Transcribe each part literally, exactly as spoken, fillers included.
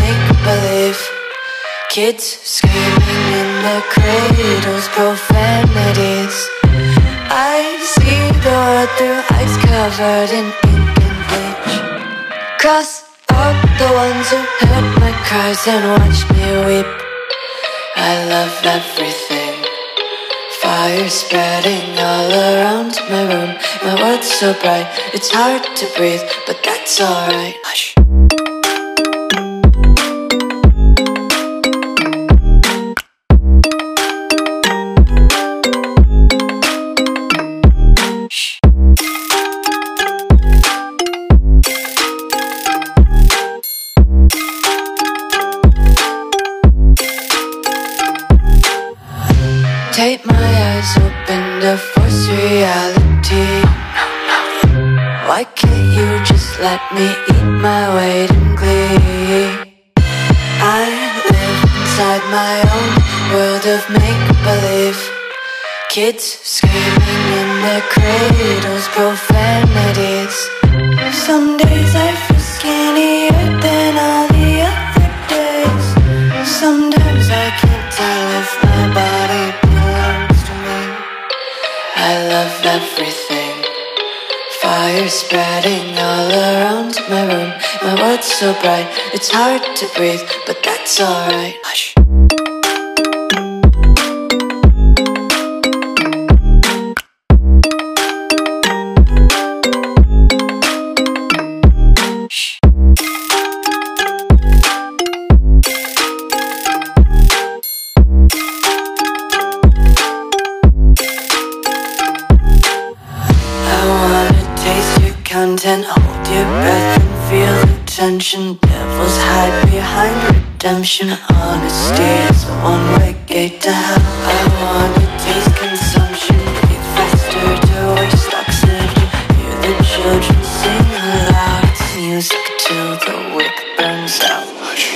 make-believe. Kids screaming in the cradles, profanities. I see the world through eyes covered in ink and bleach. Cross out the ones who heard my cries and watched me weep. I love everything. Fire spreading all around my room. My world's so bright, it's hard to breathe, but that's alright. Hush. Take my eyes open to force reality. Why can't you just let me eat my weight in glee? I live inside my own world of make-believe. Kids screaming in their cradles, profanities. Some days I feel skinnier than all the other days. Sometimes I can't tell if my body belongs to me. I love everything. Fire spreading all around my room. My world's so bright, it's hard to breathe, but that's alright. Hush. Content, hold your breath and feel the tension. Devils hide behind redemption. Honesty is a one-way gate to hell. I wanna taste consumption, breathe faster to waste oxygen. Hear the children sing aloud. It's music till the wick burns out. Hush.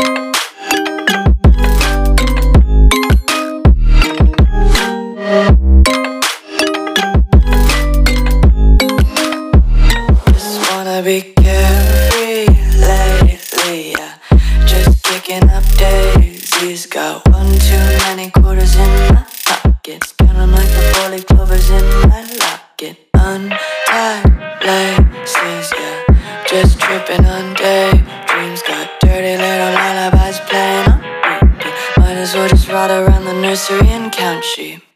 Be carefree lately, yeah. Just picking up daisies. Got one too many quarters in my pockets. Count 'em like the four-leaf clovers in my locket. Untied laces, yeah. Just tripping on daydreams. Got dirty little lullabies playing on repeat. Might as well just ride around the nursery and count sheep.